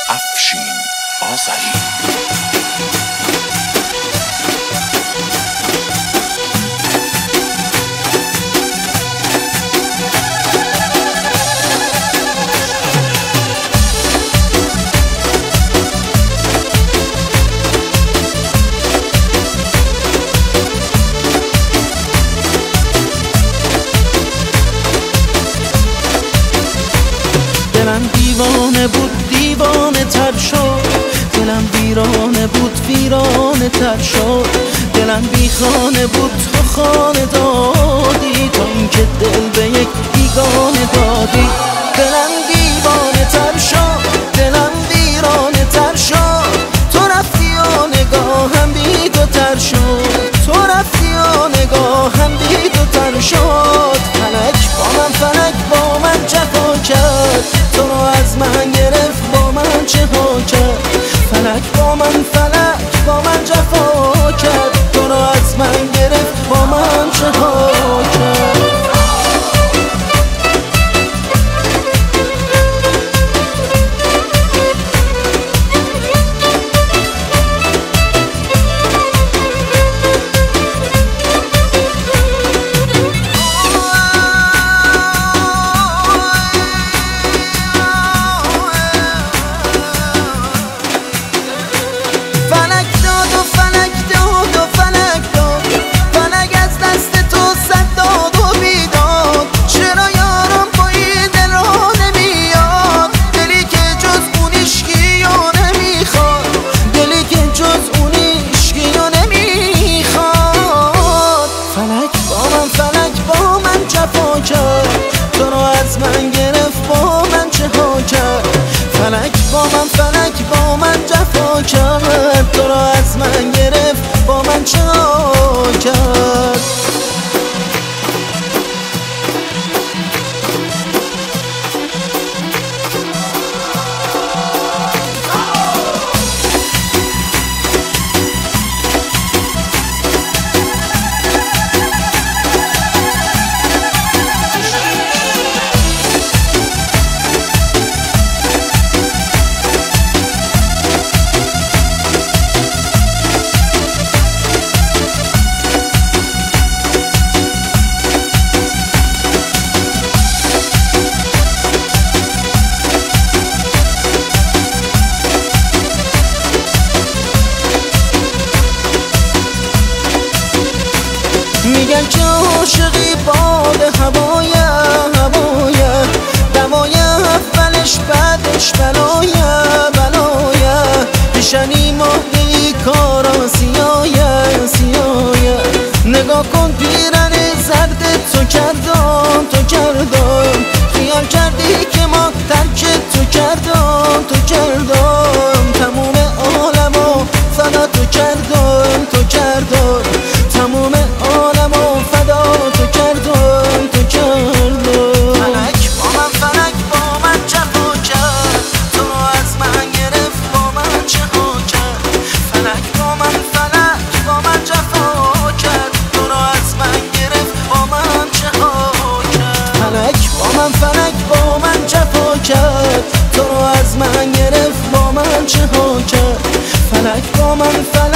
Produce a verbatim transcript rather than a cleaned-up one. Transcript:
افشین آذری. دلم دیوانه بود دیوانه تر شد، دلم ویرانه بود ویرانه تر شد، دلم بی خانه بود تو خانه دادی، تا اینکه دل به یک بیگانه دادی. دلم دیوانه تر شد، دلم ویرانه تر شد، تو رفتی و نگاهم بی تو تر شد، تو رفتی و نگاهم بی تو تر شد. فلک با من فلک با من جفا کرد، تو رو از من گرفت با من چه ها کرد. فلک با من فلک با من جفا کرد، تو رو از من گرفت با من چه ها کرد. تو رو از من گرفت با من چه ها کرد. فلک با من فلک با من جفا کرد، تو رو از من گرفت با من چه ها کرد. میگن که عاشقی باد هوایه هوایه، دوایه اولش بعدش بلایه بلایه، پیشنی ماهی کارا سیایه سیایه. نگاه کن پیرن زرد تو کردم تو کردم، خیال کردی که ما ترک تو کردم تو کردم، تموم عالمو فدا تو کردم تو کردم، تموم عالمو فدا تو کردم تو کردم. فلک با من فلک با من جفا کرد، تو رو از من گرفت با من چه ها کرد. فلک با من فلک با من جفا کرد، تو رو از من گرفت با من چه ها کرد. فلک با من فلک با من جفا کرد، تو رو از من گرفت با من چه ها کرد. فلک با من فلک